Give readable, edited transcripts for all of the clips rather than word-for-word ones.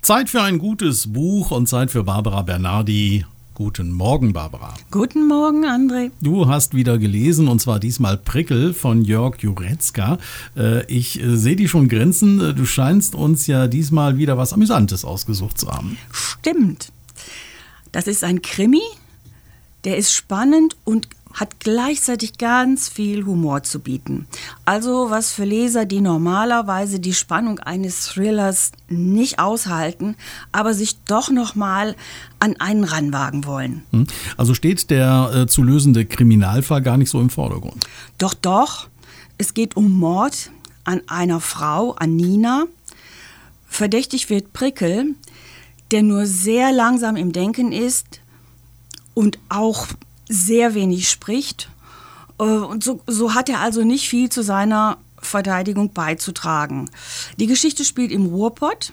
Zeit für ein gutes Buch und Zeit für Barbara Bernardi. Guten Morgen, Barbara. Guten Morgen, André. Du hast wieder gelesen, und zwar diesmal Prickel von Jörg Jurecka. Ich sehe die schon grinsen. Du scheinst uns ja diesmal wieder was Amüsantes ausgesucht zu haben. Stimmt. Das ist ein Krimi, der ist spannend und hat gleichzeitig ganz viel Humor zu bieten. Also was für Leser, die normalerweise die Spannung eines Thrillers nicht aushalten, aber sich doch noch mal an einen ranwagen wollen. Also steht der zu lösende Kriminalfall gar nicht so im Vordergrund? Doch. Es geht um Mord an einer Frau, an Nina. Verdächtig wird Prickel, der nur sehr langsam im Denken ist und auch sehr wenig spricht. Und so hat er also nicht viel zu seiner Verteidigung beizutragen. Die Geschichte spielt im Ruhrpott.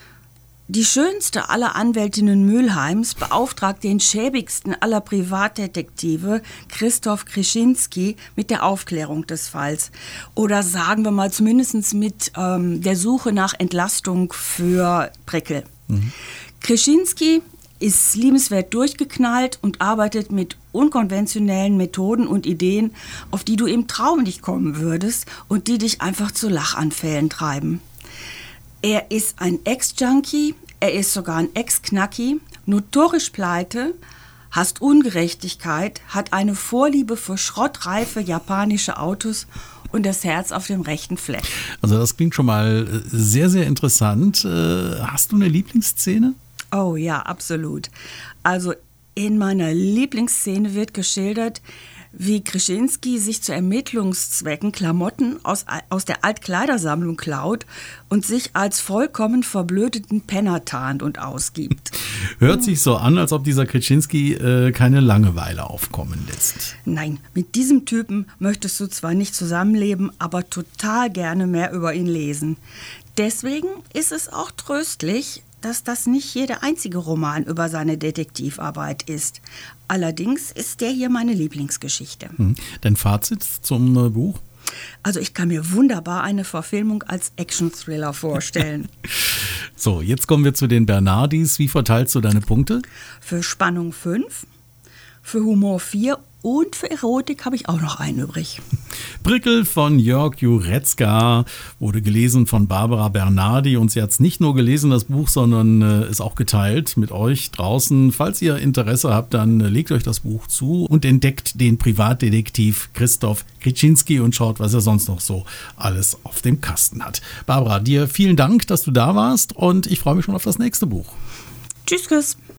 Die schönste aller Anwältinnen Mülheims beauftragt den schäbigsten aller Privatdetektive, Christoph Krischinski, mit der Aufklärung des Falls. Oder sagen wir mal zumindest mit der Suche nach Entlastung für Prickel. Krischinski ist liebenswert durchgeknallt und arbeitet mit unkonventionellen Methoden und Ideen, auf die du im Traum nicht kommen würdest und die dich einfach zu Lachanfällen treiben. Er ist ein Ex-Junkie, er ist sogar ein Ex-Knacki, notorisch pleite, hasst Ungerechtigkeit, hat eine Vorliebe für schrottreife japanische Autos und das Herz auf dem rechten Fleck. Also das klingt schon mal sehr, sehr interessant. Hast du eine Lieblingsszene? Oh ja, absolut. Also in meiner Lieblingsszene wird geschildert, wie Krischinski sich zu Ermittlungszwecken Klamotten aus der Altkleidersammlung klaut und sich als vollkommen verblödeten Penner tarnt und ausgibt. Hört sich so an, als ob dieser Krischinski keine Langeweile aufkommen lässt. Nein, mit diesem Typen möchtest du zwar nicht zusammenleben, aber total gerne mehr über ihn lesen. Deswegen ist es auch tröstlich, dass das nicht jeder einzige Roman über seine Detektivarbeit ist. Allerdings ist der hier meine Lieblingsgeschichte. Dein Fazit zum Buch? Also ich kann mir wunderbar eine Verfilmung als Action-Thriller vorstellen. So, jetzt kommen wir zu den Bernardis. Wie verteilst du deine Punkte? Für Spannung 5, für Humor 4 und für Erotik habe ich auch noch einen übrig. Prickel von Jörg Jurecka wurde gelesen von Barbara Bernardi und sie hat es nicht nur gelesen, das Buch, sondern ist auch geteilt mit euch draußen. Falls ihr Interesse habt, dann legt euch das Buch zu und entdeckt den Privatdetektiv Christoph Krischinski und schaut, was er sonst noch so alles auf dem Kasten hat. Barbara, dir vielen Dank, dass du da warst und ich freue mich schon auf das nächste Buch. Tschüss.